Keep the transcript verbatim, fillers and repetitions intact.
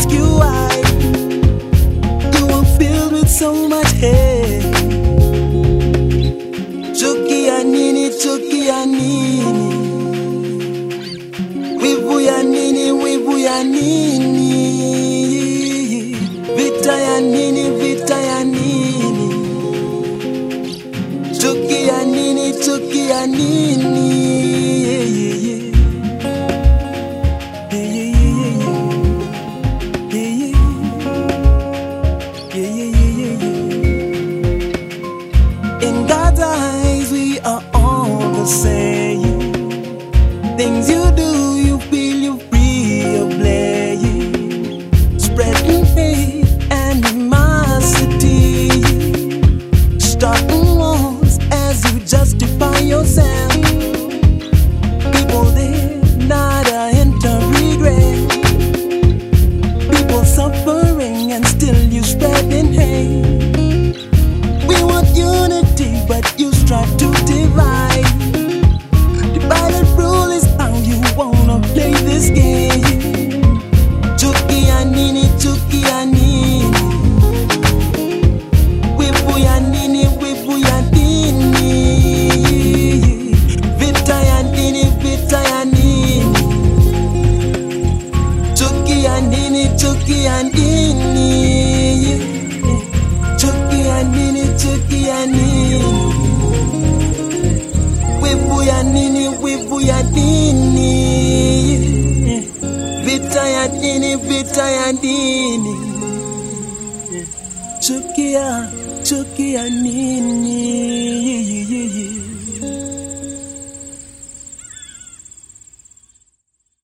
ask you why. You are filled with so much hate. Chuki ya nini, chuki ya nini? Wivu ya nini, wivu ya nini? Vita ya nini, vita ya nini? Chuki ya nini, chuki ya nini? In God's eyes, we are all the same. Things you do, you feel you free of blame. Spreading hate, animosity, starting wars as you justify yourself. People there, not a hint of regret. People suffering and still you spreading hate. We want unity, but you strive to divide. Divided rule is how you wanna play this game. Chuki ya nini, chuki ya nini? Wivu ya nini, wivu ya nini? Vita ya nini, vita ya nini? Chuki ya nini, chuki ya nini? Chuki ya nini, chuki ya nini? Wivu ya nini, wivu ya nini? Vita ya nini, vita ya nini? Chuki ya, chuki ya nini?